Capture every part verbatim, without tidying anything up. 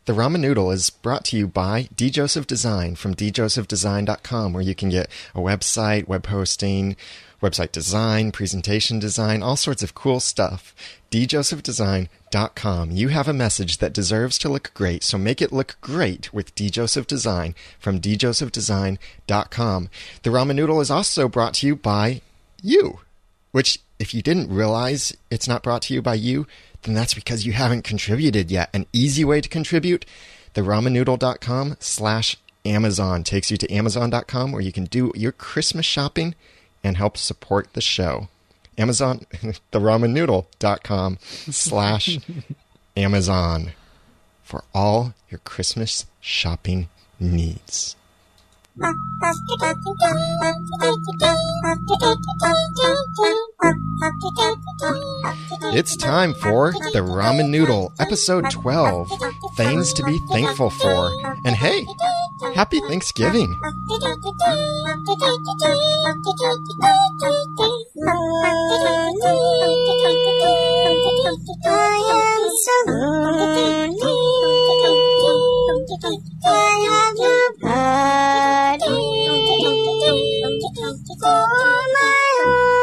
The Ramen Noodle is brought to you by D. Joseph Design from d joseph design dot com, where you can get a website, web hosting, website design, presentation design, all sorts of cool stuff. d joseph design dot com. You have a message that deserves to look great, so make it look great with D. Joseph Design from d joseph design dot com. The Ramen Noodle is also brought to you by you, which, if you didn't realize it's not brought to you by you, then that's because you haven't contributed yet. An easy way to contribute, the ramen noodle dot com slash Amazon takes you to amazon dot com, where you can do your Christmas shopping and help support the show. Amazon, the ramen noodle dot com slash Amazon for all your Christmas shopping needs. It's time for The Ramen Noodle, episode twelve, Things to be Thankful For. And hey, happy Thanksgiving! I am so lonely. I have nobody for my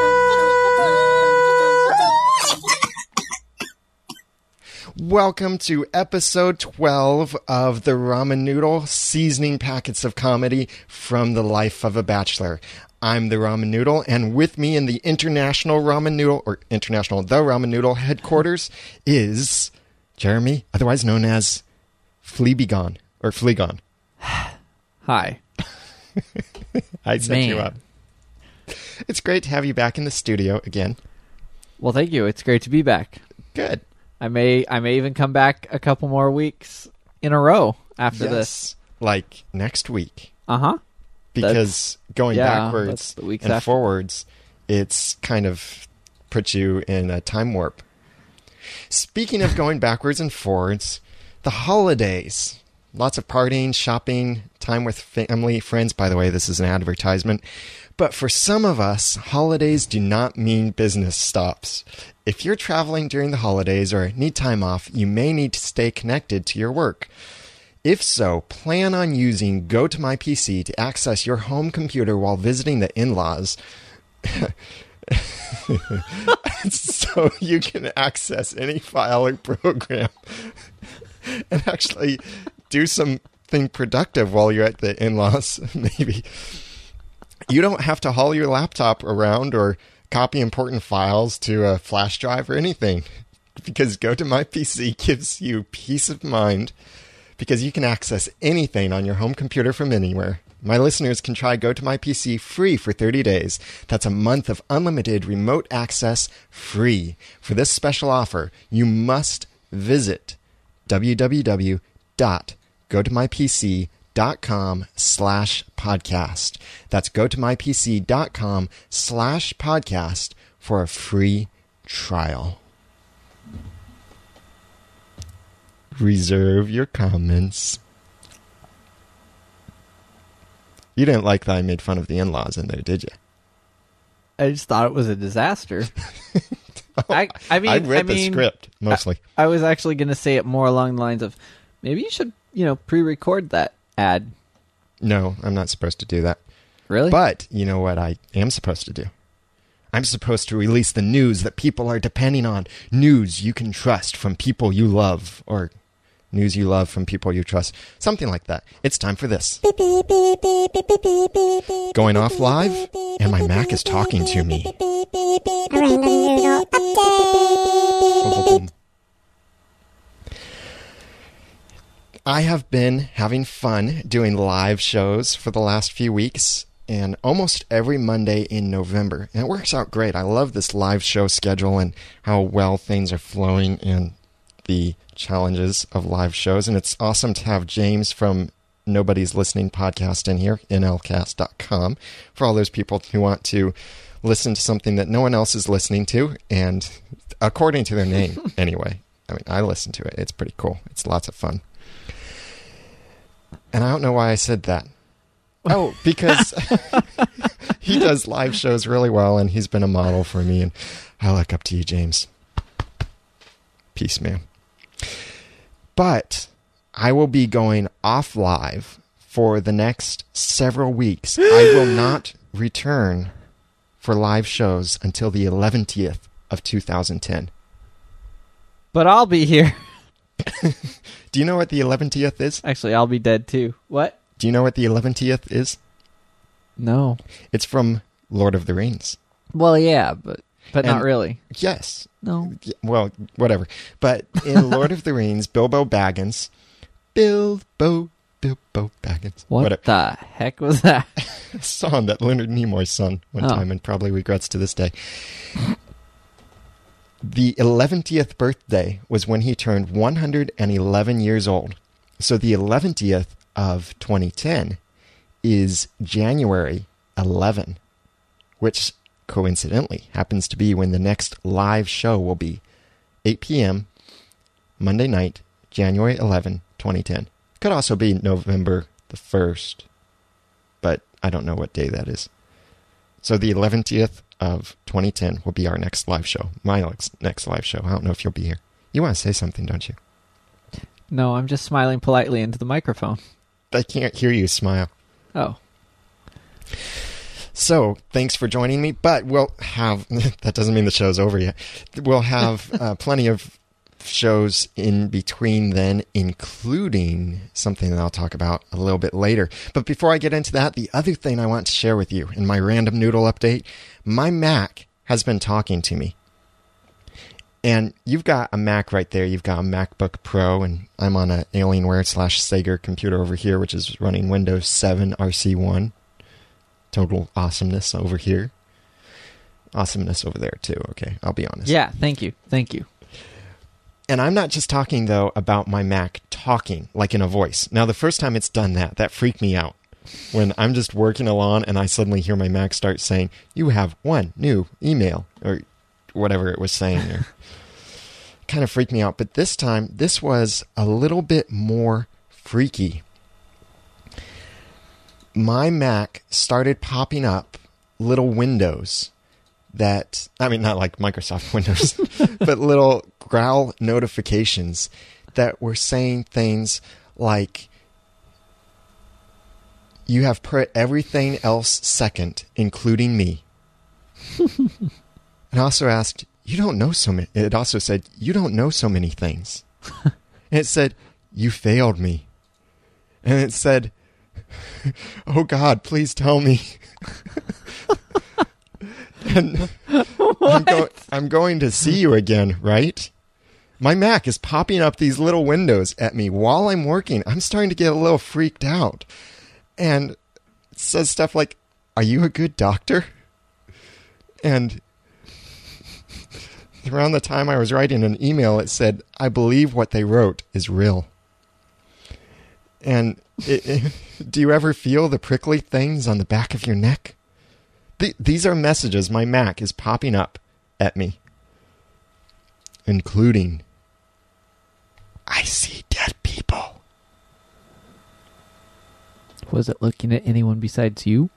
own. Welcome to episode twelve of The Ramen Noodle, seasoning packets of comedy from the life of a bachelor. I'm the Ramen Noodle, and with me in the International Ramen Noodle, or International The Ramen Noodle headquarters is Jeremy, otherwise known as Fleabegon, or Fleagon. Hi. I set Man. you up. It's great to have you back in the studio again. Well, thank you. It's great to be back. Good. I may I may even come back a couple more weeks in a row after Yes. this. Like next week. Uh-huh. Because going yeah, backwards that's the weeks and after. forwards, it's kind of put you in a time warp. Speaking of going backwards and forwards, the holidays. Lots of partying, shopping, time with family, friends. By the way, this is an advertisement. But for some of us, holidays do not mean business stops. If you're traveling during the holidays or need time off, you may need to stay connected to your work. If so, plan on using GoToMyPC to access your home computer while visiting the in-laws. So you can access any file or program and actually do something productive while you're at the in-laws, maybe. You don't have to haul your laptop around or copy important files to a flash drive or anything, because GoToMyPC gives you peace of mind because you can access anything on your home computer from anywhere. My listeners can try GoToMyPC free for thirty days. That's a month of unlimited remote access free. For this special offer, you must visit w w w dot go to my p c dot com slash podcast. That's go to my p c dot com slash podcast for a free trial. Reserve your comments. You didn't like that I made fun of the in-laws in there, did you? I just thought it was a disaster. I, I mean, I read I the mean, script, mostly. I, I was actually going to say it more along the lines of, maybe you should, you know, pre-record that ad. No, I'm not supposed to do that. Really? But you know what I am supposed to do? I'm supposed to release the news that people are depending on. News you can trust from people you love, or news you love from people you trust. Something like that. It's time for this. Going off live, and my Mac is talking to me. I have been having fun doing live shows for the last few weeks, and almost every Monday in November. And it works out great. I love this live show schedule and how well things are flowing and the challenges of live shows. And it's awesome to have James from Nobody's Listening podcast in here, N L cast dot com, for all those people who want to listen to something that no one else is listening to, and according to their name, anyway. I mean, I listen to it. It's pretty cool. It's lots of fun. And I don't know why I said that. Oh, because he does live shows really well, and he's been a model for me, and I look up to you, James. Peace, man. But I will be going off live for the next several weeks. I will not return for live shows until the eleventh of two thousand ten. But I'll be here. Do you know what the eleventh is? Actually, I'll be dead too. What? Do you know what the eleventh is? No. It's from Lord of the Rings. Well, yeah, but but And- not really. Yes. No. Y- Well, whatever. But in Lord of the Rings, Bilbo Baggins, Bilbo, Bilbo Baggins. What Whatever. the heck was that? A song that Leonard Nimoy sung one Oh. time and probably regrets to this day. The eleventh birthday was when he turned one hundred eleven years old. So the eleventh of twenty ten is January eleventh, which coincidentally happens to be when the next live show will be. eight p.m. Monday night, January eleventh, twenty ten. Could also be November the first, but I don't know what day that is. So the eleventh of twenty ten will be our next live show. My next next live show. I don't know if you'll be here. You want to say something, don't you? No, I'm just smiling politely into the microphone. I can't hear you smile. Oh. So, thanks for joining me, but we'll have, that doesn't mean the show's over yet. We'll have uh, plenty of shows in between then, including something that I'll talk about a little bit later. But before I get into that, the other thing I want to share with you in my random noodle update, my Mac has been talking to me. And you've got a Mac right there. You've got a MacBook Pro, and I'm on a Alienware slash Sager computer over here, which is running Windows seven R C one. Total awesomeness over here. Awesomeness over there, too. Okay, I'll be honest. Yeah, thank you. Thank you. And I'm not just talking, though, about my Mac talking, like in a voice. Now, the first time it's done that, that freaked me out. When I'm just working along and I suddenly hear my Mac start saying, you have one new email, or whatever it was saying there. Kind of freaked me out. But this time, this was a little bit more freaky. My Mac started popping up little windows that, I mean, not like Microsoft Windows, but little growl notifications that were saying things like, you have put everything else second, including me. And also asked, you don't know so many. It also said, you don't know so many things. And it said, you failed me. And it said, oh God, please tell me. And I'm, go- I'm going to see you again, right? My Mac is popping up these little windows at me while I'm working. I'm starting to get a little freaked out. And it says stuff like, are you a good doctor? And around the time I was writing an email, it said, I believe what they wrote is real. And it, it, do you ever feel the prickly things on the back of your neck? Th- these are messages my Mac is popping up at me. Including, I see dead people. Was it looking at anyone besides you?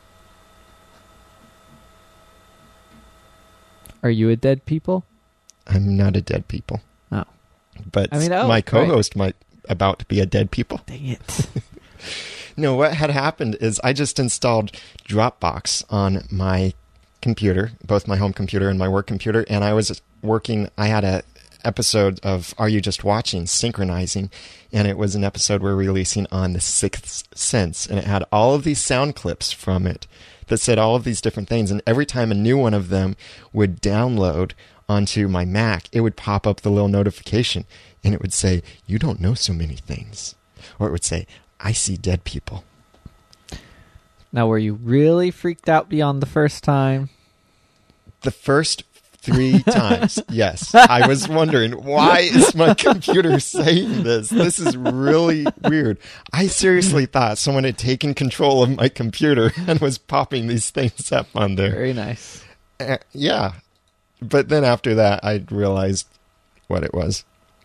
Are you a dead people? I'm not a dead people. Oh. But I mean, oh, my co-host might about to be a dead people. Dang it. No, what had happened is I just installed Dropbox on my computer, both my home computer and my work computer, and I was working, I had a episode of Are You Just Watching, synchronizing, and it was an episode we're releasing on The Sixth Sense, and it had all of these sound clips from it that said all of these different things, and every time a new one of them would download onto my Mac, it would pop up the little notification, and it would say, you don't know so many things. Or it would say, I see dead people. Now, were you really freaked out beyond the first time? The first three times, yes. I was wondering, why is my computer saying this? This is really weird. I seriously thought someone had taken control of my computer and was popping these things up on there. Very nice. Uh, yeah. But then after that, I realized what it was.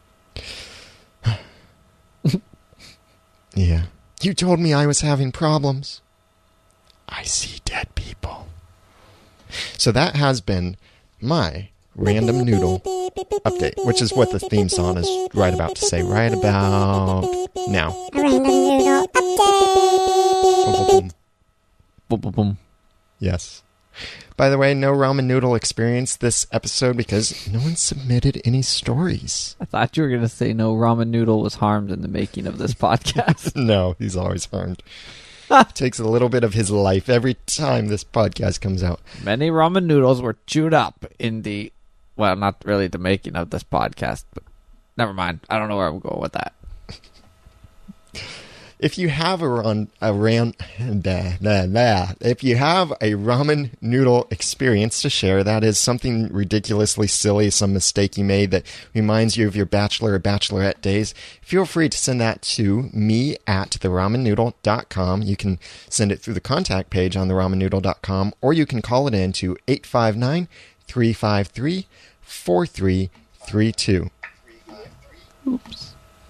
Yeah. You told me I was having problems. I see dead people. So that has been my random noodle update, which is what the theme song is right about to say, right about now. A random noodle update. Boom, boom, boom. Boom, boom, boom. Yes. By the way, no ramen noodle experience this episode because no one submitted any stories. I thought you were going to say no ramen noodle was harmed in the making of this podcast. No, he's always harmed. Takes a little bit of his life every time this podcast comes out. Many ramen noodles were chewed up in the, well, not really the making of this podcast, but never mind. I don't know where I'm going with that. If you have a run, a ran, blah, blah, blah. If you have a ramen noodle experience to share, that is something ridiculously silly, some mistake you made that reminds you of your bachelor or bachelorette days, feel free to send that to me at the ramen noodle dot com. You can send it through the contact page on the ramen noodle dot com, or you can call it in to eight five nine, three five three, four three three two. Oops.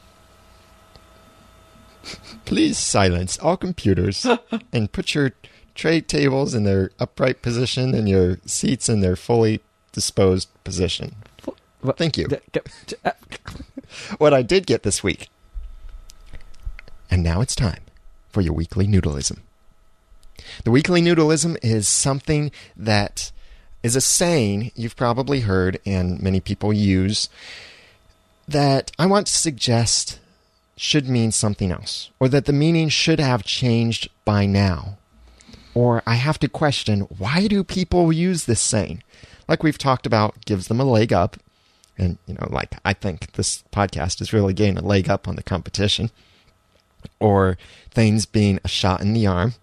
Please silence all computers and put your tray tables in their upright position and your seats in their fully disposed position. Thank you. What I did get this week. And now it's time for your weekly noodleism. The weekly noodleism is something that is a saying you've probably heard and many people use that I want to suggest should mean something else, or that the meaning should have changed by now. Or I have to question, why do people use this saying? Like we've talked about, gives them a leg up. And, you know, like I think this podcast is really getting a leg up on the competition. Or things being a shot in the arm.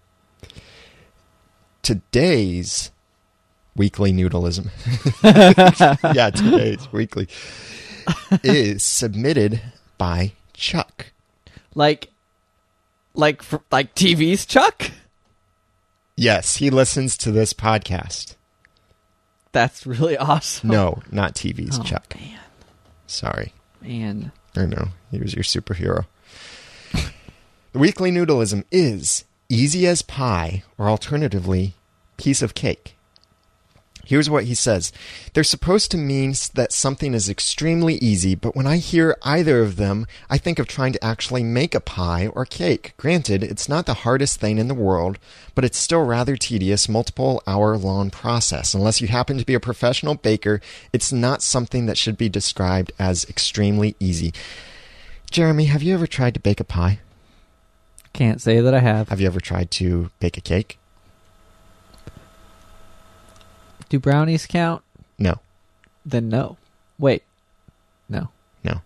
Today's weekly noodleism, yeah, today's weekly, is submitted by Chuck. Like, like, for, like T V's Chuck? Yes, he listens to this podcast. That's really awesome. No, not T V's Oh, Chuck. man. Sorry. Man. Or no, he was your superhero. The weekly noodleism is easy as pie, or alternatively, piece of cake. Here's what he says. They're supposed to mean that something is extremely easy, but when I hear either of them, I think of trying to actually make a pie or cake. Granted, it's not the hardest thing in the world, but it's still rather tedious, multiple hour-long process. Unless you happen to be a professional baker, it's not something that should be described as extremely easy. Jeremy, have you ever tried to bake a pie? Can't say that I have. Have you ever tried to bake a cake? Do brownies count? No. Then no. Wait. No. No.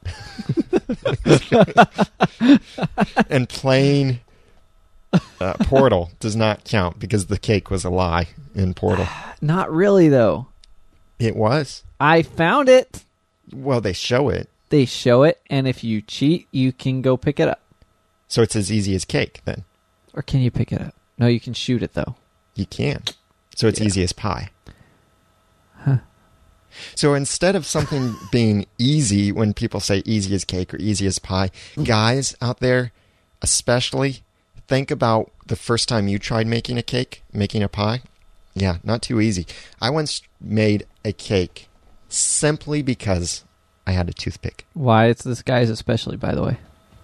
And playing uh, Portal does not count because the cake was a lie in Portal. Not really, though. It was. I found it. Well, they show it. They show it, and if you cheat, you can go pick it up. So it's as easy as cake, then. Or can you pick it up? No, you can shoot it, though. You can. So it's Yeah. easy as pie. Huh. So instead of something being easy, when people say easy as cake or easy as pie, guys out there, especially, think about the first time you tried making a cake, making a pie. Yeah, not too easy. I once made a cake simply because I had a toothpick. Why? It's this guy's especially, by the way.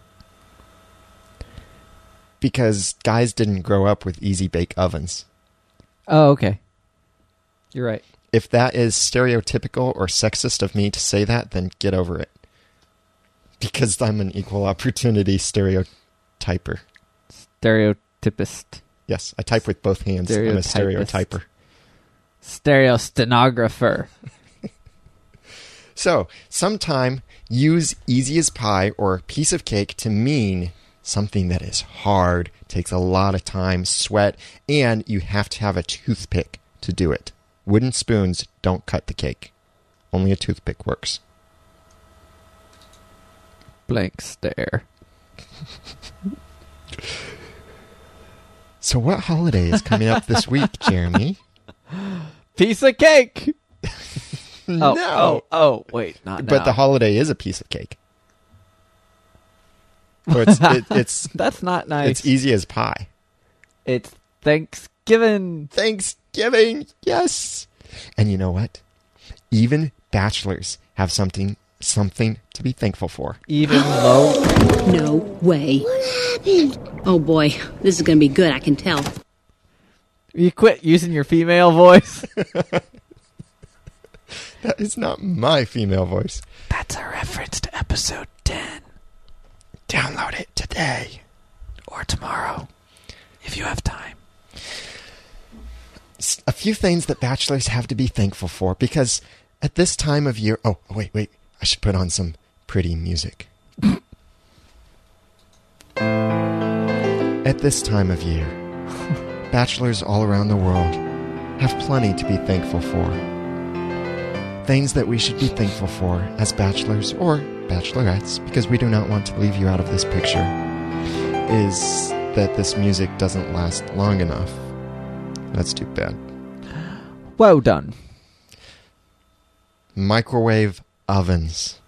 Because guys didn't grow up with easy bake ovens. Oh, okay. You're right. If that is stereotypical or sexist of me to say that, then get over it. Because I'm an equal opportunity stereotyper. Stereotypist. Yes, I type with both hands. I'm a Stereotypist. stereotyper. Stereostenographer. So, sometime use easy as pie or piece of cake to mean something that is hard, takes a lot of time, sweat, and you have to have a toothpick to do it. Wooden spoons don't cut the cake. Only a toothpick works. Blank stare. So what holiday is coming up this week, Jeremy? Piece of cake! No. Oh, oh, oh, wait, not now. But the holiday is a piece of cake. Or it's it, it's That's not nice. it's easy as pie. It's Thanksgiving. Thanksgiving, yes. And you know what? Even bachelors have something something to be thankful for. Even low. No way. What happened? Oh boy, this is gonna be good, I can tell. You quit using your female voice. That is not my female voice. That's a reference to episode ten. Download it today. Or tomorrow, if you have time. A few things that bachelors have to be thankful for, because at this time of year... Oh, wait, wait. I should put on some pretty music. At this time of year, bachelors all around the world have plenty to be thankful for. Things that we should be thankful for as bachelors or bachelorettes, because we do not want to leave you out of this picture, is that this music doesn't last long enough. That's too bad. Well done. Microwave ovens.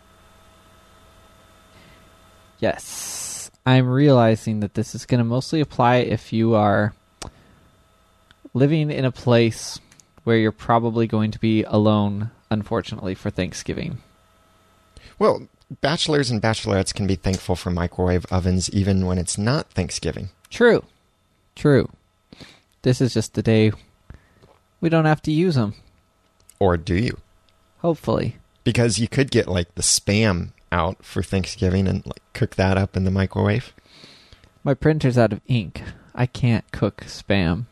Yes. I'm realizing that this is going to mostly apply if you are living in a place where you're probably going to be alone, unfortunately, for Thanksgiving. Well, bachelors and bachelorettes can be thankful for microwave ovens even when it's not Thanksgiving. True. True. This is just the day we don't have to use them. Or do you? Hopefully. Because you could get, like, the Spam out for Thanksgiving and like cook that up in the microwave. My printer's out of ink. I can't cook Spam.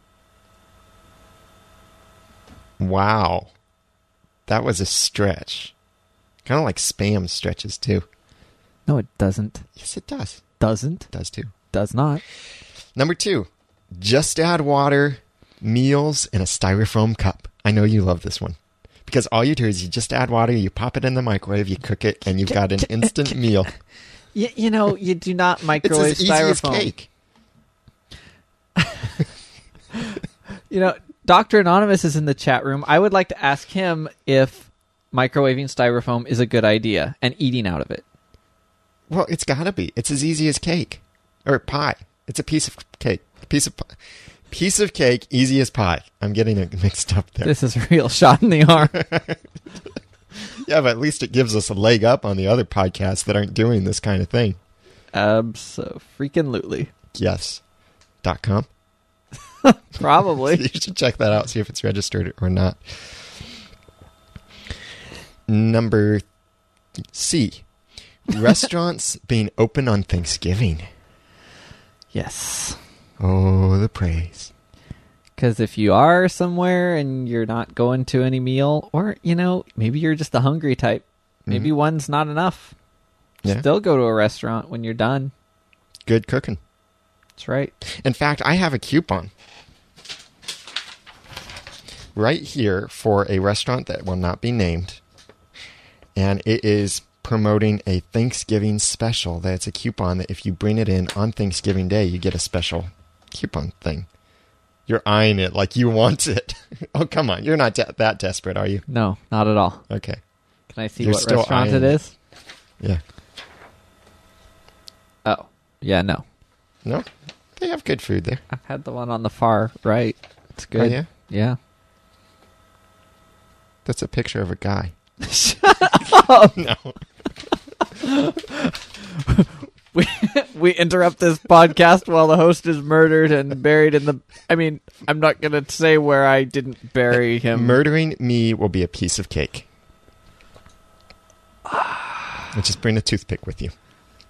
Wow. That was a stretch. Kind of like Spam stretches, too. No, it doesn't. Yes, it does. Doesn't. It does, too. Does not. Number two, just add water, meals, in a styrofoam cup. I know you love this one. Because all you do is you just add water, you pop it in the microwave, you cook it, and you've got an instant meal. You, you know, you do not microwave it's as styrofoam. Easy as cake. You know, Doctor Anonymous is in the chat room. I would like to ask him if microwaving styrofoam is a good idea and eating out of it. Well, it's got to be. It's as easy as cake. Or pie. It's a piece of cake. A piece of pie. Piece of cake, easy as pie. I'm getting it mixed up there. This is a real shot in the arm. Yeah, but at least it gives us a leg up on the other podcasts that aren't doing this kind of thing. Abso-freaking-lutely. Yes. Dot com? Probably. You should check that out, see if it's registered or not. Number C. Restaurants being open on Thanksgiving. Yes. Oh, the praise. Because if you are somewhere and you're not going to any meal, or, you know, maybe you're just the hungry type. Maybe mm-hmm. one's not enough. Yeah. Still go to a restaurant when you're done. Good cooking. That's right. In fact, I have a coupon right here for a restaurant that will not be named. And it is promoting a Thanksgiving special. That's a coupon that if you bring it in on Thanksgiving Day, you get a special coupon thing. You're eyeing it like you want it. Oh, come on. You're not de- that desperate, are you? No, not at all. Okay. Can I see You're what still restaurant it eyeing is? Yeah. Oh, yeah, no. No? They have good food there. I've had the one on the far right. It's good. Oh, yeah? Yeah. That's a picture of a guy. Shut up! No. we we interrupt this podcast while the host is murdered and buried in the... I mean, I'm not going to say where I didn't bury him. Murdering me will be a piece of cake. And just bring a toothpick with you.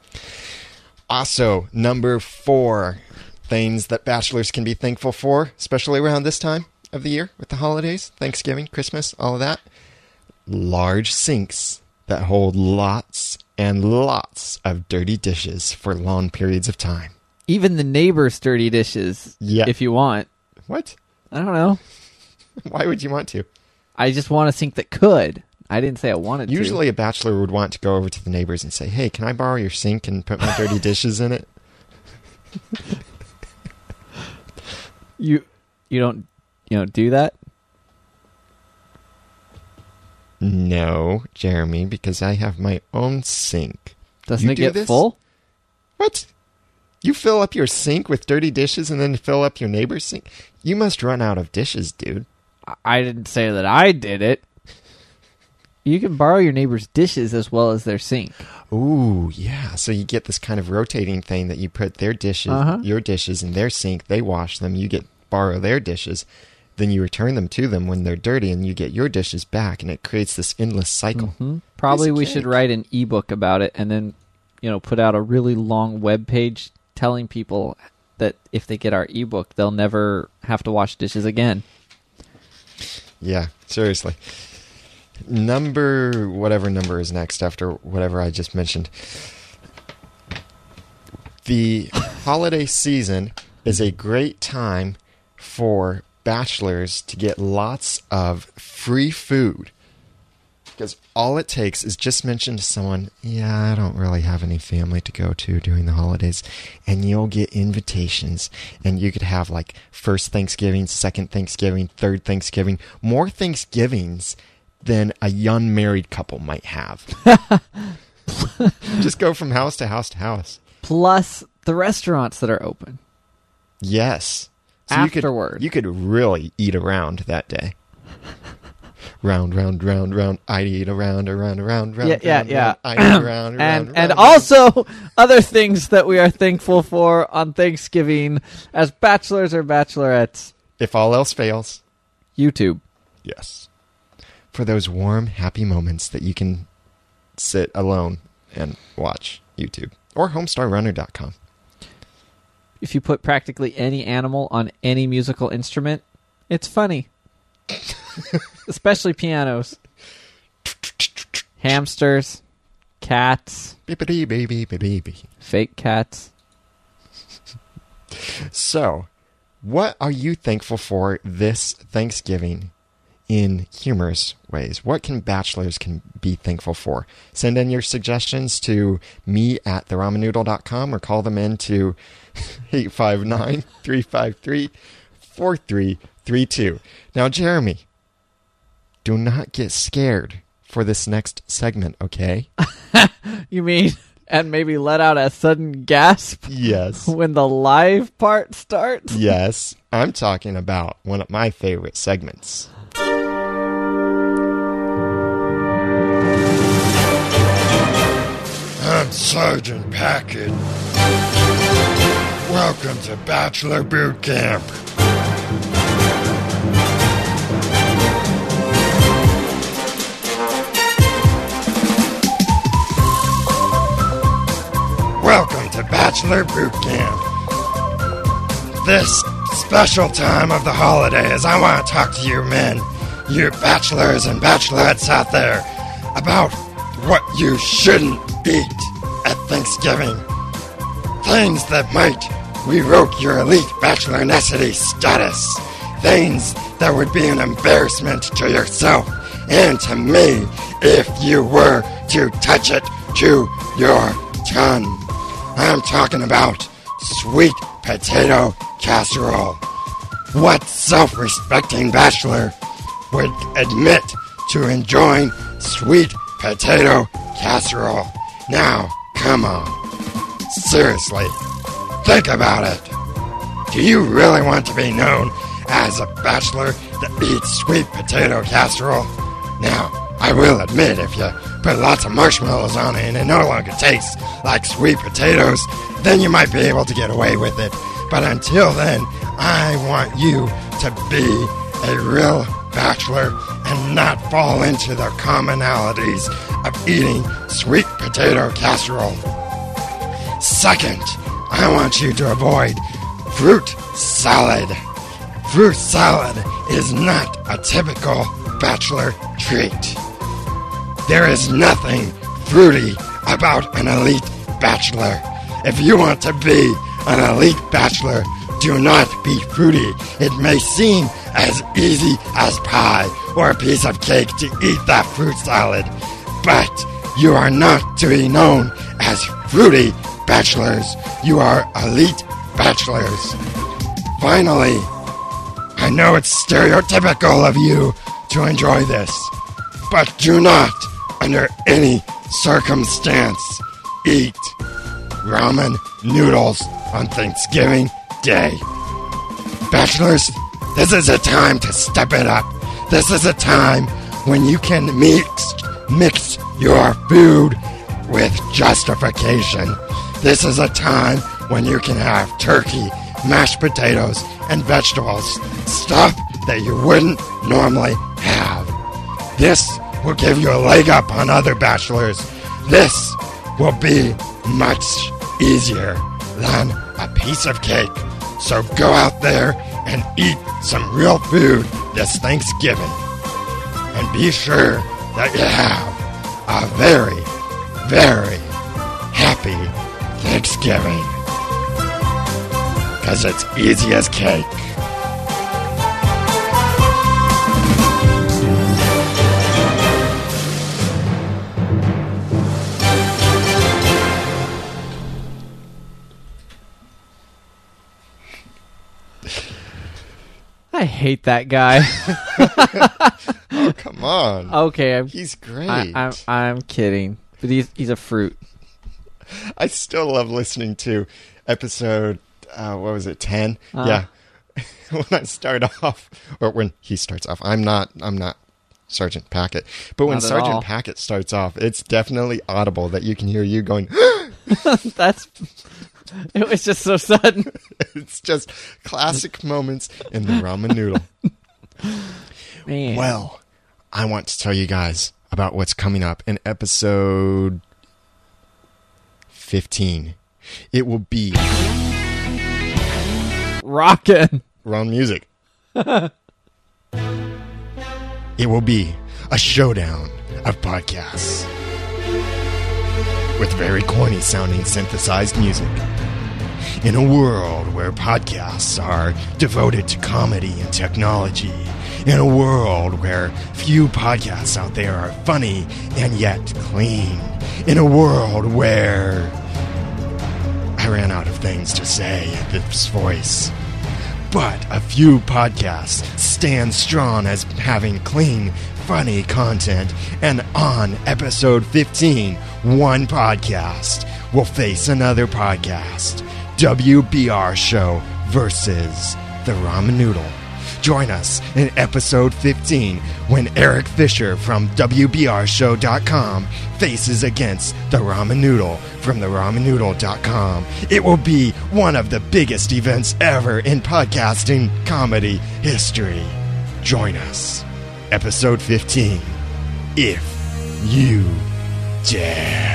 Also, number four, things that bachelors can be thankful for, especially around this time of the year with the holidays, Thanksgiving, Christmas, all of that. Large sinks that hold lots and lots of dirty dishes for long periods of time. Even the neighbor's dirty dishes, yeah. if you want. What? I don't know. Why would you want to? I just want a sink that could. I didn't say I wanted Usually to. Usually a bachelor would want to go over to the neighbors and say, hey, can I borrow your sink and put my dirty dishes in it? You you don't you don't do that? No, Jeremy, because I have my own sink. Doesn't you it do get this? full? What? You fill up your sink with dirty dishes and then fill up your neighbor's sink? You must run out of dishes, dude. I didn't say that I did it. You can borrow your neighbor's dishes as well as their sink. Ooh, yeah. So you get this kind of rotating thing that you put their dishes, Uh-huh. your dishes in their sink. They wash them. You get borrow their dishes. Then you return them to them when they're dirty, and you get your dishes back, and it creates this endless cycle. Hmm? Probably Piece of we cake. should write an ebook about it, and then, you know, put out a really long web page telling people that if they get our ebook, they'll never have to wash dishes again. Yeah, seriously. Number, whatever number is next after whatever I just mentioned. The holiday season is a great time for bachelors to get lots of free food. Because all it takes is just mention to someone, yeah, I don't really have any family to go to during the holidays. And you'll get invitations. And you could have like first Thanksgiving, second Thanksgiving, third Thanksgiving. More Thanksgivings than a young married couple might have. Just go from house to house to house. Plus the restaurants that are open. Yes. Afterward. You could, you could really eat around that day. Round, round, round, round. I eat around, around, around, round. Yeah, yeah, round, yeah. round. I eat around, around, and round, and round. also other things that we are thankful for on Thanksgiving as bachelors or bachelorettes. If all else fails, YouTube. yes. For those warm, happy moments that you can sit alone and watch YouTube. Or homestar runner dot com. If you put practically any animal on any musical instrument, it's funny. Especially pianos. Hamsters. Cats. Bippity baby baby. Fake cats. So, what are you thankful for this Thanksgiving in humorous ways? What can bachelors can be thankful for? Send in your suggestions to me at the ramen noodle dot com or call them in to eight five nine, three five three, four three three two. Now, Jeremy, do not get scared for this next segment, okay? You mean, and maybe let out a sudden gasp Yes. when the live part starts? Yes. I'm talking about one of my favorite segments. I'm Sergeant Packard. Welcome to Bachelor Boot Camp. Welcome to Bachelor Boot Camp. This special time of the holidays, I want to talk to you men, you bachelors and bachelorettes out there, about what you shouldn't eat at Thanksgiving. Things that might revoke your elite bachelornessity status. Things that would be an embarrassment to yourself and to me if you were to touch it to your tongue. I'm talking about sweet potato casserole. What self-respecting bachelor would admit to enjoying sweet potato casserole? Now, come on. Seriously, think about it. Do you really want to be known as a bachelor that eats sweet potato casserole? Now, I will admit, if you put lots of marshmallows on it and it no longer tastes like sweet potatoes, then you might be able to get away with it. But until then, I want you to be a real bachelor and not fall into the commonalities of eating sweet potato casserole. Second, I want you to avoid fruit salad. Fruit salad is not a typical bachelor treat. There is nothing fruity about an elite bachelor. If you want to be an elite bachelor, do not be fruity. It may seem as easy as pie or a piece of cake to eat that fruit salad, but you are not to be known as fruity bachelors. You are elite bachelors. Finally, I know it's stereotypical of you to enjoy this, but do not, under any circumstance, eat ramen noodles on Thanksgiving Day. Bachelors, this is a time to step it up. This is a time when you can mix mix your food with justification. This is a time when you can have turkey, mashed potatoes, and vegetables, stuff that you wouldn't normally have. This will give you a leg up on other bachelors. This will be much easier than a piece of cake. So go out there and eat some real food this Thanksgiving. And be sure that you have a very, very happy Thanksgiving. Because it's easy as cake. I hate that guy. Oh, come on. Okay, I'm, He's great. I, I'm I'm kidding, but he's he's a fruit. I still love listening to episode, uh, what was it, ten? Uh. Yeah. When I start off, or when he starts off, I'm not, I'm not Sergeant Packett, but when Not at Sergeant all. Packett starts off, it's definitely audible that you can hear you going, That's it was just so sudden. it's just classic moments in the ramen noodle. Man. Well, I want to tell you guys about what's coming up in episode fifteen. It will be Rockin'. wrong music. It will be a showdown of podcasts with very corny sounding synthesized music. In a world where podcasts are devoted to comedy and technology, in a world where few podcasts out there are funny and yet clean, in a world where I ran out of things to say at this voice, but a few podcasts stand strong as having clean, funny content, and on episode fifteen, one podcast will face another podcast. W B R Show versus the Ramen Noodle. Join us in episode fifteen when Eric Fisher from W B R show dot com faces against the Ramen Noodle from the ramen noodle dot com. It will be one of the biggest events ever in podcasting comedy history. Join us. Episode fifteen. If you dare.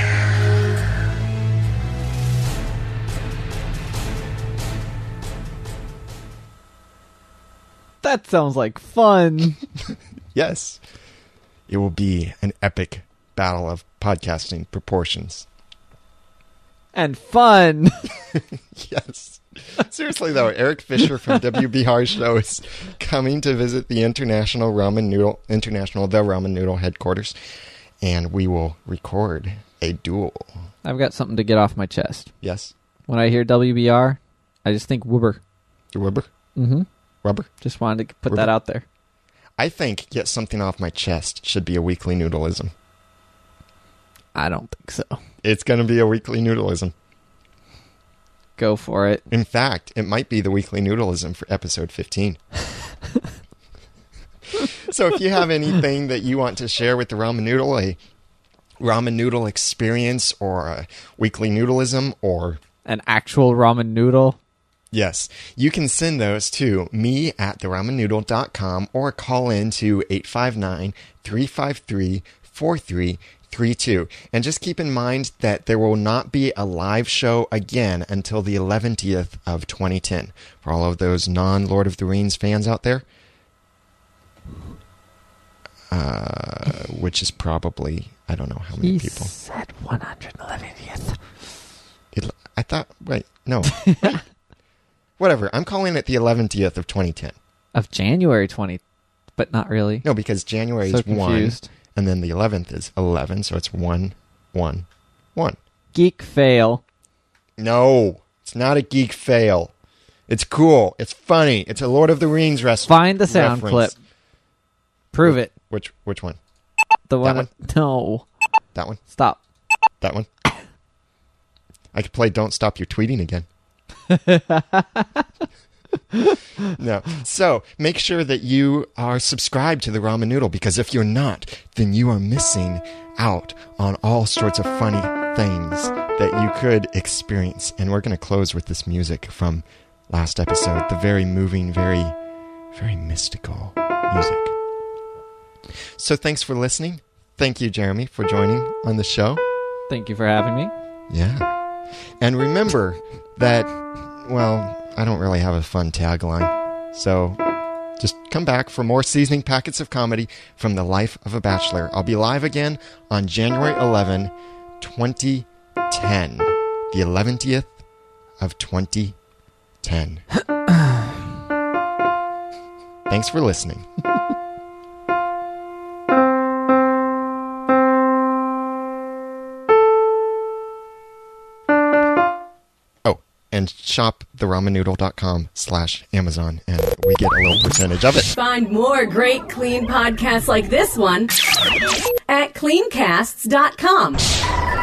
That sounds like fun. Yes. It will be an epic battle of podcasting proportions. And fun. Yes. Seriously, though, Eric Fisher from W B R Show is coming to visit the International Ramen Noodle, International The Ramen Noodle headquarters, and we will record a duel. I've got something to get off my chest. Yes? When I hear W B R, I just think Woober. Rubber? Mm-hmm. Rubber? Just wanted to put Woober. that out there. I think get something off my chest should be a weekly noodleism. I don't think so. It's going to be a weekly noodleism. Go for it. In fact, it might be the weekly noodleism for episode fifteen. So if you have anything that you want to share with the Ramen Noodle, a ramen noodle experience or a weekly noodleism, or An actual ramen noodle. yes, you can send those to me at the ramen noodle dot com or call in to eight five nine, three five three, four three three two. And just keep in mind that there will not be a live show again until the eleventh of twenty ten. For all of those non-Lord of the Rings fans out there, uh, which is probably, I don't know how many He people. said one hundred eleventieth. It, I thought, wait, no. Wait. Whatever, I'm calling it the eleventh of twenty ten. Of January twentieth, but not really. No, because January So is one, confused. and then the eleventh is eleven, so it's one, one, one. Geek fail. No, it's not a geek fail. It's cool. It's funny. It's a Lord of the Rings res- Find the sound reference. clip. Prove it. Which which one? The one. one? No. That one? Stop. That one? I could play Don't Stop Your Tweeting again. No. So make sure that you are subscribed to the Ramen Noodle, because if you're not, then you are missing out on all sorts of funny things that you could experience. And we're going to close with this music from last episode, the very moving, very, very mystical music. So thanks for listening. Thank you, Jeremy, for joining on the show. Thank you for having me. Yeah. And remember that, well, I don't really have a fun tagline. So just come back for more seasoning packets of comedy from the life of a bachelor. I'll be live again on January eleventh, twenty ten. The eleventieth of twenty ten. Thanks for listening. And shop the ramen noodle dot com slash Amazon, and we get a little percentage of it. Find more great clean podcasts like this one at clean casts dot com.